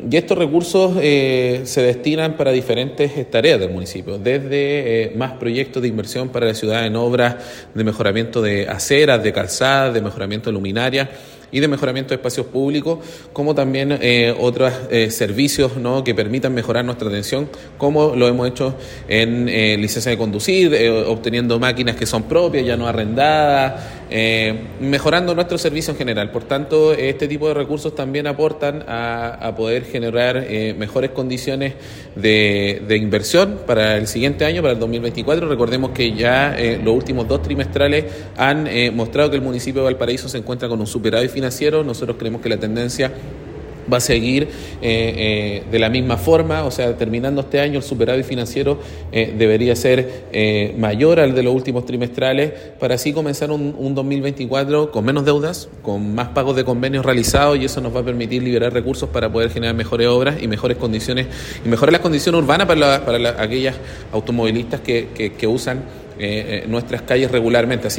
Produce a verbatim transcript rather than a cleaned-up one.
y estos recursos eh, se destinan para diferentes tareas del municipio, desde eh, más proyectos de inversión para la ciudad en obras de mejoramiento de aceras, de calzadas, de mejoramiento de luminarias y de mejoramiento de espacios públicos, como también eh, otros eh, servicios, ¿no?, que permitan mejorar nuestra atención, como lo hemos hecho en eh, licencia de conducir, eh, obteniendo máquinas que son propias, ya no arrendadas, eh, mejorando nuestro servicio en general. Por tanto, este tipo de recursos también aportan a, a poder generar eh, mejores condiciones de, de inversión para el siguiente año, para el dos mil veinticuatro. Recordemos que ya eh, los últimos dos trimestrales han eh, mostrado que el municipio de Valparaíso se encuentra con un superávit financiero. Nosotros creemos que la tendencia va a seguir eh, eh, de la misma forma, o sea, terminando este año el superávit financiero eh, debería ser eh, mayor al de los últimos trimestrales, para así comenzar un, un dos mil veinticuatro con menos deudas, con más pagos de convenios realizados, y eso nos va a permitir liberar recursos para poder generar mejores obras y mejores condiciones, y mejorar las condiciones urbanas para, la, para la, aquellas automovilistas que, que, que usan eh, nuestras calles regularmente. Así